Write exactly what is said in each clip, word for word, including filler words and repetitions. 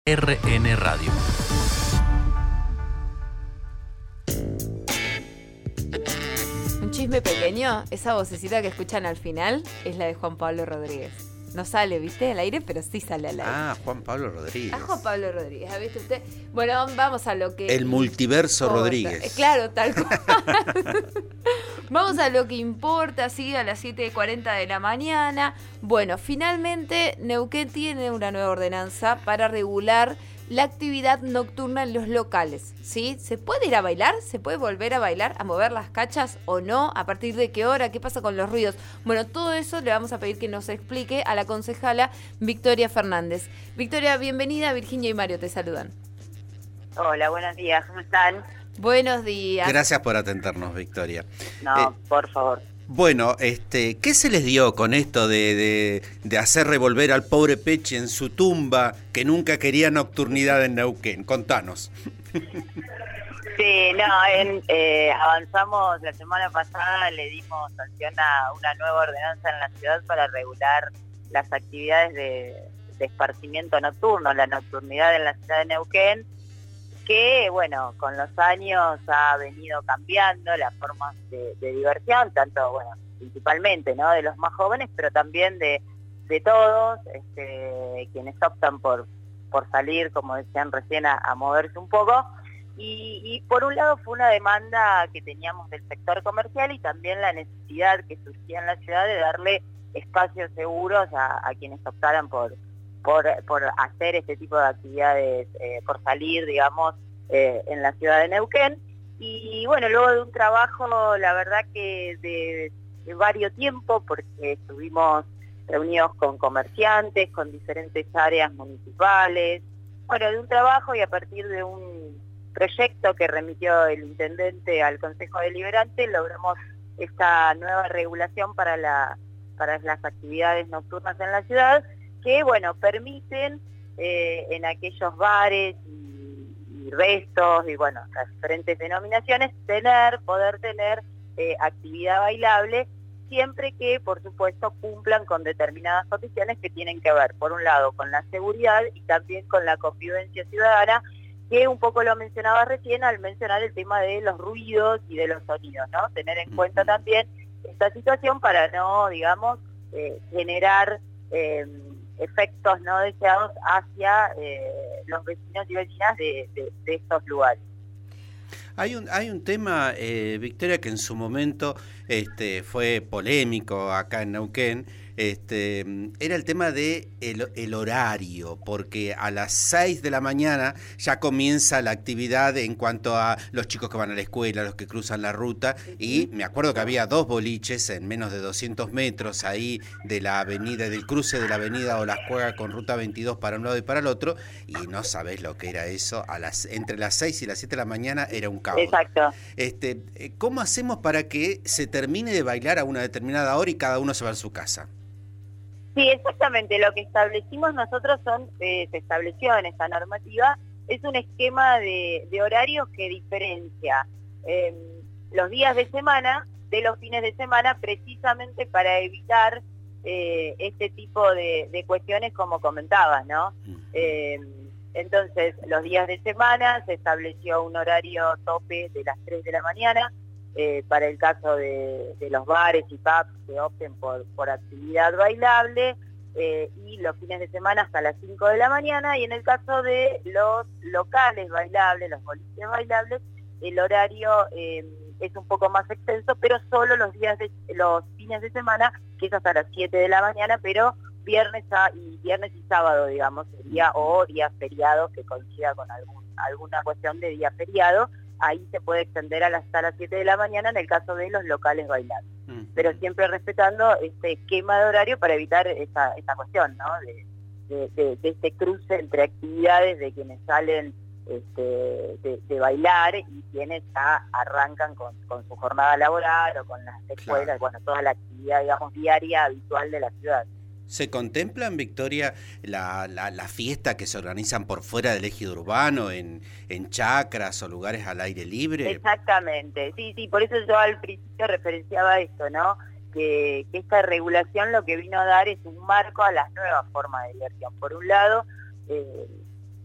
R N Radio. Un chisme pequeño, esa vocecita que escuchan al final es la de Juan Pablo Rodríguez. No sale, ¿viste? Al aire, pero sí sale al aire. Ah, Juan Pablo Rodríguez. Ah, Juan Pablo Rodríguez, ¿viste usted? Bueno, vamos a lo que... El multiverso importa. Rodríguez. Eh, Claro, tal cual. Vamos a lo que importa, sí, a las siete y cuarenta de la mañana. Bueno, finalmente Neuquén tiene una nueva ordenanza para regular la actividad nocturna en los locales, ¿sí? ¿Se puede ir a bailar? ¿Se puede volver a bailar? ¿A mover las cachas o no? ¿A partir de qué hora? ¿Qué pasa con los ruidos? Bueno, todo eso le vamos a pedir que nos explique a la concejala Victoria Fernández. Victoria, bienvenida. Virginia y Mario te saludan. Hola, buenos días, ¿cómo están? Buenos días. Gracias por atendernos, Victoria. No, Eh, por favor. Bueno, este, ¿qué se les dio con esto de, de, de hacer revolver al pobre Pechi en su tumba que nunca quería nocturnidad en Neuquén? Contanos. Sí, no, en, eh, avanzamos la semana pasada, le dimos sanción a una nueva ordenanza en la ciudad para regular las actividades de, de esparcimiento nocturno, la nocturnidad en la ciudad de Neuquén, que, bueno, con los años ha venido cambiando las formas de, de diversión, tanto, bueno, principalmente, ¿no?, de los más jóvenes, pero también de, de todos, este, quienes optan por, por salir, como decían recién, a, a moverse un poco. Y, y por un lado fue una demanda que teníamos del sector comercial y también la necesidad que surgía en la ciudad de darle espacios seguros a, a quienes optaran por Por, por hacer este tipo de actividades, eh, por salir, digamos, eh, en la ciudad de Neuquén. Y bueno, luego de un trabajo, la verdad que de, de varios tiempo, porque estuvimos reunidos con comerciantes, con diferentes áreas municipales, bueno, de un trabajo y a partir de un proyecto que remitió el intendente al Consejo Deliberante, logramos esta nueva regulación para, la, para las actividades nocturnas en la ciudad, que, bueno, permiten eh, en aquellos bares y, y restos y, bueno, las diferentes denominaciones, tener, poder tener eh, actividad bailable, siempre que, por supuesto, cumplan con determinadas condiciones que tienen que ver, por un lado, con la seguridad y también con la convivencia ciudadana, que un poco lo mencionaba recién al mencionar el tema de los ruidos y de los sonidos, ¿no? Tener en cuenta también esta situación para no, digamos, eh, generar Eh, efectos no deseados hacia eh, los vecinos y vecinas de, de, de estos lugares. Hay un, hay un tema, eh, Victoria, que en su momento este, fue polémico acá en Neuquén, este, era el tema de el, el horario, porque a las seis de la mañana ya comienza la actividad en cuanto a los chicos que van a la escuela, los que cruzan la ruta, y me acuerdo que había dos boliches en menos de doscientos metros ahí de la avenida, del cruce de la avenida Olascuaga con ruta veintidós para un lado y para el otro, y no sabés lo que era eso, a las entre las seis y las siete de la mañana era un caos. Exacto. Este, ¿cómo hacemos para que se termine de bailar a una determinada hora y cada uno se va a su casa? Sí, exactamente. Lo que establecimos nosotros son, eh, se estableció en esta normativa, es un esquema de, de horarios que diferencia eh, los días de semana de los fines de semana, precisamente para evitar eh, este tipo de, de cuestiones como comentabas, ¿no? Eh, entonces, los días de semana se estableció un horario tope de las tres de la mañana, Eh, para el caso de, de los bares y pubs que opten por, por actividad bailable, eh, y los fines de semana hasta las cinco de la mañana, y en el caso de los locales bailables, los boliches bailables, el horario eh, es un poco más extenso, pero solo los días de, los fines de semana, que es hasta las siete de la mañana, pero viernes a, y viernes y sábado, digamos, sería, o días feriados que coincida con algún, alguna cuestión de día feriado. Ahí se puede extender a las, hasta las siete de la mañana en el caso de los locales bailables. Uh-huh. Pero siempre respetando este esquema de horario para evitar esta, esta cuestión, ¿no? De, de, de, de este cruce entre actividades de quienes salen este, de, de bailar y quienes ya arrancan con, con su jornada laboral o con las escuelas, claro. Bueno, toda la actividad, digamos, diaria habitual de la ciudad. ¿Se contempla en Victoria la, la, la fiesta que se organizan por fuera del ejido urbano, en, en chacras o lugares al aire libre? Exactamente, sí, sí, por eso yo al principio referenciaba esto, ¿no? Que, que esta regulación lo que vino a dar es un marco a las nuevas formas de diversión. Por un lado, eh,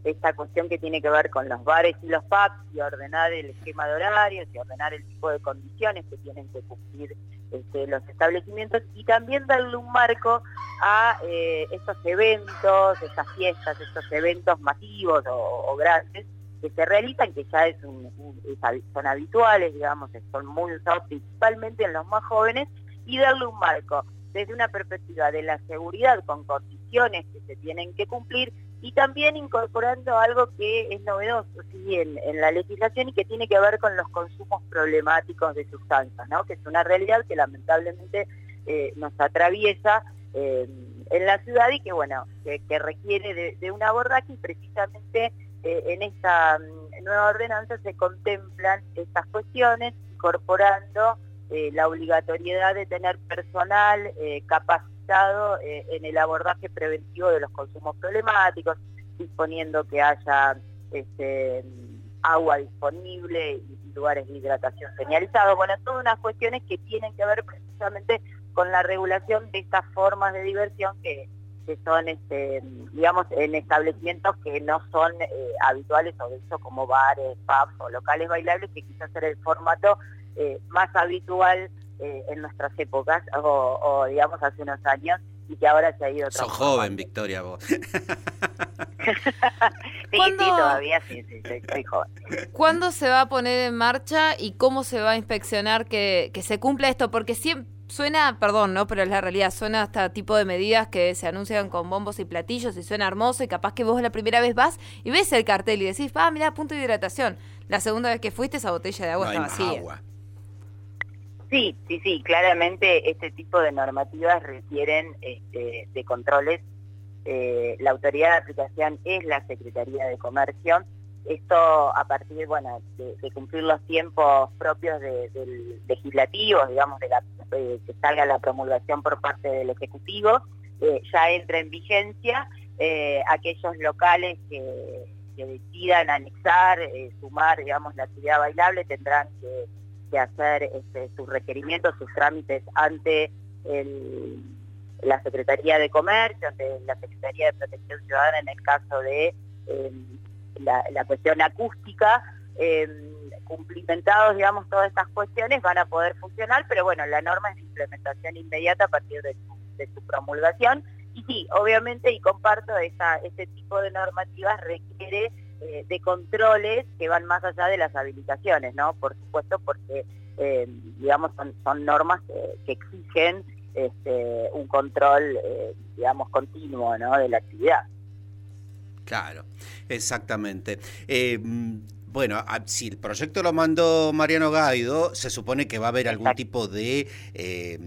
esta cuestión que tiene que ver con los bares y los pubs, y ordenar el esquema de horarios, y ordenar el tipo de condiciones que tienen que cumplir este, los establecimientos, y también darle un marco a eh, estos eventos, estas fiestas, estos eventos masivos o, o grandes que se realizan, que ya es un, un, es, son habituales, digamos, son muy usados principalmente en los más jóvenes, y darle un marco desde una perspectiva de la seguridad con condiciones que se tienen que cumplir, y también incorporando algo que es novedoso ¿sí? en, en la legislación y que tiene que ver con los consumos problemáticos de sustancias, ¿no? Que es una realidad que lamentablemente eh, nos atraviesa eh, en la ciudad y que bueno que, que requiere de, de un abordaje, y precisamente eh, en esta um, nueva ordenanza se contemplan estas cuestiones, incorporando eh, la obligatoriedad de tener personal eh, capacitado eh, en el abordaje preventivo de los consumos problemáticos, disponiendo que haya este, agua disponible y lugares de hidratación señalizados. Bueno, todas unas cuestiones que tienen que ver precisamente con la regulación de estas formas de diversión que, que son, este, digamos, en establecimientos que no son eh, habituales, o de hecho como bares, pubs o locales bailables, que quizás era el formato eh, más habitual eh, en nuestras épocas, o, o digamos hace unos años, y que ahora se ha ido... Sos joven, Victoria, vos. sí, ¿Cuándo... sí, todavía sí, sí, soy, soy joven. ¿Cuándo se va a poner en marcha y cómo se va a inspeccionar que, que se cumpla esto? Porque siempre suena, perdón, ¿no? Pero es la realidad, suena hasta tipo de medidas que se anuncian con bombos y platillos y suena hermoso, y capaz que vos la primera vez vas y ves el cartel y decís, ah, mirá, punto de hidratación. La segunda vez que fuiste, esa botella de agua no está hay vacía. Agua. Sí, sí, sí, claramente este tipo de normativas requieren este, de controles. Eh, la autoridad de aplicación es la Secretaría de Comercio. Esto a partir, bueno, de, de cumplir los tiempos propios de, del legislativo, digamos, de la, de que salga la promulgación por parte del Ejecutivo, eh, ya entra en vigencia. Eh, aquellos locales que, que decidan anexar, eh, sumar, digamos, la actividad bailable, tendrán que de hacer este, sus requerimientos, sus trámites ante el, la Secretaría de Comercio, ante la Secretaría de Protección Ciudadana en el caso de eh, la, la cuestión acústica. Eh, cumplimentados, digamos, todas estas cuestiones van a poder funcionar, pero bueno, la norma es de implementación inmediata a partir de su, de su promulgación. Y sí, obviamente, y comparto, esta, este tipo de normativas requiere Eh, de controles que van más allá de las habilitaciones, ¿no? Por supuesto, porque, eh, digamos, son, son normas que, que exigen este, un control, eh, digamos, continuo, ¿no? De la actividad. Claro, exactamente. Eh, bueno, si el proyecto lo mandó Mariano Gaido, se supone que va a haber algún Exacto. tipo de eh,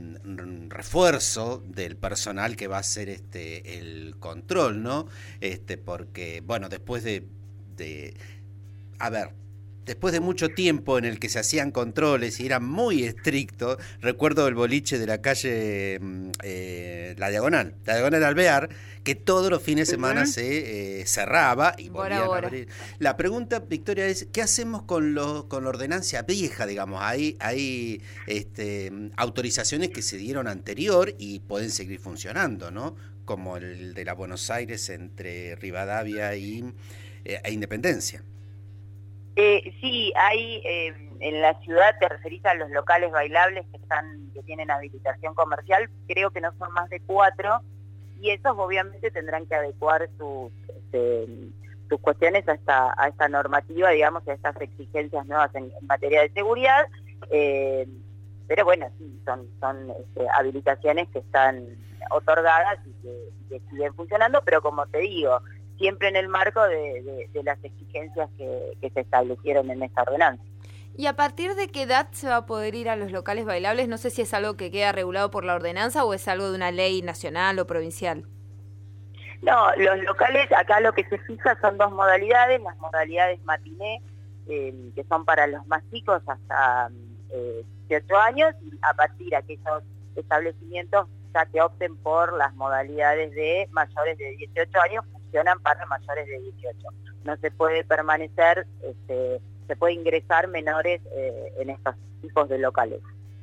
refuerzo del personal que va a hacer este el control, ¿no? Este, porque, bueno, después de De, a ver, después de mucho tiempo en el que se hacían controles y eran muy estrictos, recuerdo el boliche de la calle eh, La Diagonal, La Diagonal Alvear, que todos los fines de semana uh-huh. se eh, cerraba y volvían a abrir. La pregunta, Victoria, es ¿qué hacemos con, lo, con la ordenancia vieja, digamos? Hay, hay este, autorizaciones que se dieron anterior y pueden seguir funcionando, ¿no? Como el de la Buenos Aires entre Rivadavia y... a Independencia. Eh, sí, hay eh, en la ciudad, te referís a los locales bailables que están que tienen habilitación comercial, creo que no son más de cuatro, y esos obviamente tendrán que adecuar sus, este, sus cuestiones a esta, a esta normativa, digamos, a estas exigencias nuevas en, en materia de seguridad, eh, pero bueno, sí, son, son este, habilitaciones que están otorgadas y que, y que siguen funcionando, pero como te digo, siempre en el marco de, de, de las exigencias que, que se establecieron en esta ordenanza. ¿Y a partir de qué edad se va a poder ir a los locales bailables? No sé si es algo que queda regulado por la ordenanza o es algo de una ley nacional o provincial. No, los locales, acá lo que se fija son dos modalidades, las modalidades matiné, eh, que son para los más chicos hasta eh, dieciocho años, y a partir de aquellos establecimientos ya que opten por las modalidades de mayores de dieciocho años, funcionan para mayores de dieciocho. No se puede permanecer, este, se puede ingresar menores eh, en estos tipos de locales.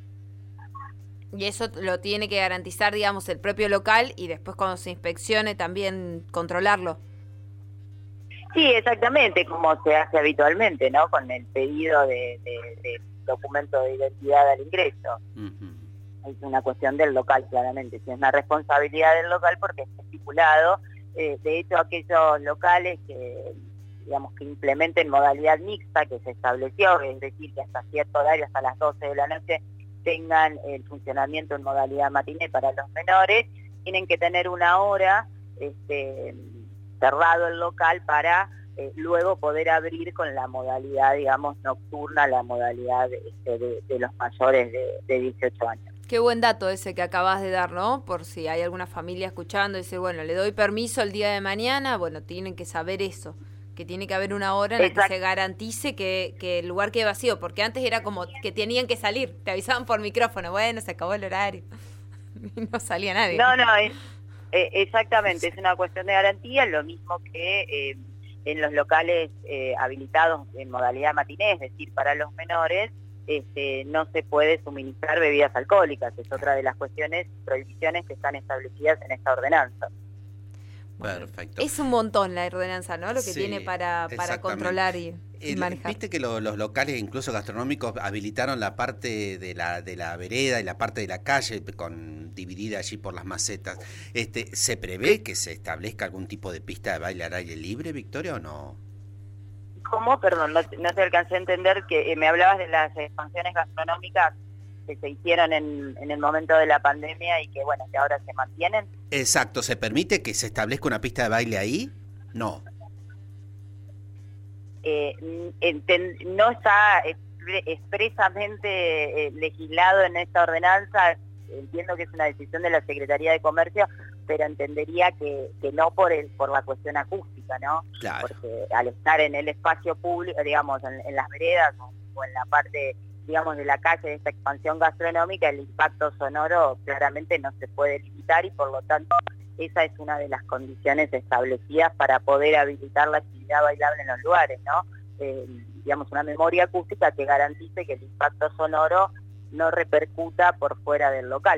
Y eso lo tiene que garantizar, digamos, el propio local y después cuando se inspeccione también controlarlo. Sí, exactamente, como se hace habitualmente, ¿no? Con el pedido de, de, de documento de identidad al ingreso. Uh-huh. Es una cuestión del local, claramente. Si es una responsabilidad del local porque está estipulado. Eh, de hecho, aquellos locales que, digamos, que implementen modalidad mixta que se estableció, es decir, que hasta cierto horario, hasta las doce de la noche, tengan el funcionamiento en modalidad matiné para los menores, tienen que tener una hora este, cerrado el local para eh, luego poder abrir con la modalidad, digamos, nocturna, la modalidad este, de, de los mayores de, de dieciocho años. Qué buen dato ese que acabas de dar, ¿no? Por si hay alguna familia escuchando y decir, bueno, le doy permiso el día de mañana, bueno, tienen que saber eso, que tiene que haber una hora en la que se garantice que, que el lugar quede vacío, porque antes era como que tenían que salir, te avisaban por micrófono, bueno, se acabó el horario, y no salía nadie. No, no, es, eh, exactamente, es una cuestión de garantía, lo mismo que eh, en los locales eh, habilitados en modalidad matiné, es decir, para los menores, Este, no se puede suministrar bebidas alcohólicas, es otra de las cuestiones, prohibiciones que están establecidas en esta ordenanza. Perfecto. Es un montón la ordenanza, ¿no? Lo que sí, tiene para, para controlar y, y El, manejar. Viste que lo, los locales, incluso gastronómicos, habilitaron la parte de la, de la vereda y la parte de la calle con dividida allí por las macetas. Este, ¿Se prevé que se establezca algún tipo de pista de baile al aire libre, Victoria, o no? ¿Cómo? Perdón, no, no te alcancé a entender que eh, me hablabas de las expansiones gastronómicas que se hicieron en, en el momento de la pandemia y que, bueno, que ahora se mantienen. Exacto, ¿se permite que se establezca una pista de baile ahí? No. Eh, enten, no está expresamente eh, legislado en esta ordenanza, entiendo que es una decisión de la Secretaría de Comercio, pero entendería que, que no por el por la cuestión acústica, ¿no? Claro. Porque al estar en el espacio público, digamos, en, en las veredas o, o en la parte, digamos, de la calle de esta expansión gastronómica, el impacto sonoro claramente no se puede limitar y por lo tanto esa es una de las condiciones establecidas para poder habilitar la actividad bailable en los lugares, ¿no? Eh, digamos, una memoria acústica que garantice que el impacto sonoro no repercuta por fuera del local.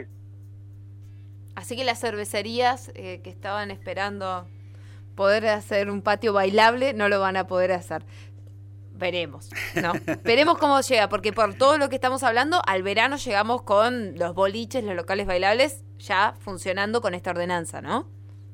Así que las cervecerías eh, que estaban esperando poder hacer un patio bailable no lo van a poder hacer. Veremos, ¿no? Veremos cómo llega, porque por todo lo que estamos hablando, al verano llegamos con los boliches, los locales bailables, ya funcionando con esta ordenanza, ¿no?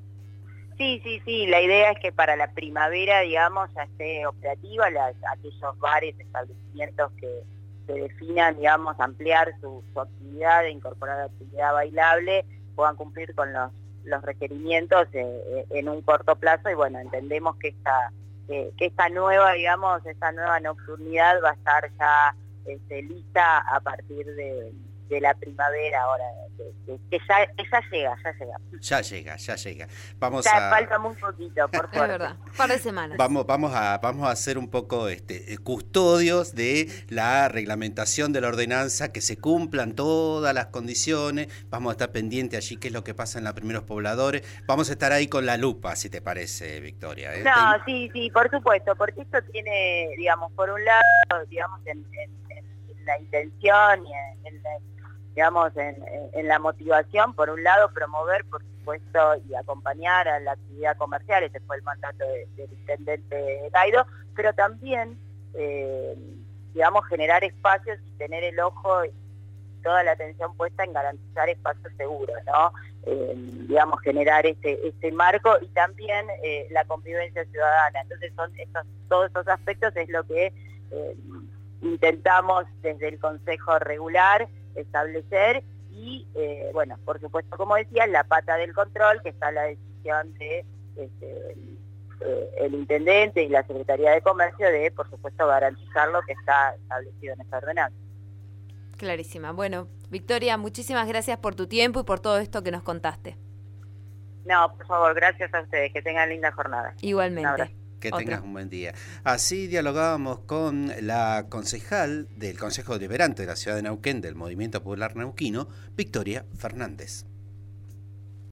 Sí, sí, sí. La idea es que para la primavera, digamos, ya esté operativa las, aquellos bares, establecimientos que se definan, digamos, ampliar su, su actividad, e incorporar actividad bailable, puedan cumplir con los, los requerimientos eh, en un corto plazo y bueno, entendemos que esta, que, que esta nueva, digamos, esta nueva nocturnidad va a estar ya este, lista a partir de, de la primavera ahora, que, que, que, ya, que ya llega, ya llega. Ya llega, ya llega. Vamos ya a... falta muy poquito, por favor. Es verdad, un par de semanas. Vamos, vamos a, vamos a hacer un poco este, custodios de la reglamentación de la ordenanza, que se cumplan todas las condiciones. Vamos a estar pendientes allí qué es lo que pasa en los primeros pobladores. Vamos a estar ahí con la lupa, si te parece, Victoria, ¿eh? No, sí, sí, por supuesto, porque esto tiene, digamos, por un lado, digamos, en, en, en la intención y en, en la, digamos, en, en la motivación, por un lado, promover, por supuesto, y acompañar a la actividad comercial, ese fue el mandato de, del intendente Gaido, pero también, eh, digamos, generar espacios y tener el ojo y toda la atención puesta en garantizar espacios seguros, ¿no? Eh, digamos, generar este, este marco y también eh, la convivencia ciudadana. Entonces, son estos, todos esos aspectos es lo que eh, intentamos desde el Consejo Regular establecer y, eh, bueno, por supuesto, como decía, la pata del control, que está la decisión de este, eh, el intendente y la Secretaría de Comercio de, por supuesto, garantizar lo que está establecido en esta ordenanza. Clarísima. Bueno, Victoria, muchísimas gracias por tu tiempo y por todo esto que nos contaste. No, por favor, gracias a ustedes, que tengan linda jornada. Igualmente. Que Otra. tengas un buen día. Así dialogábamos con la concejal del Consejo Deliberante de la Ciudad de Neuquén, del Movimiento Popular Neuquino, Victoria Fernández.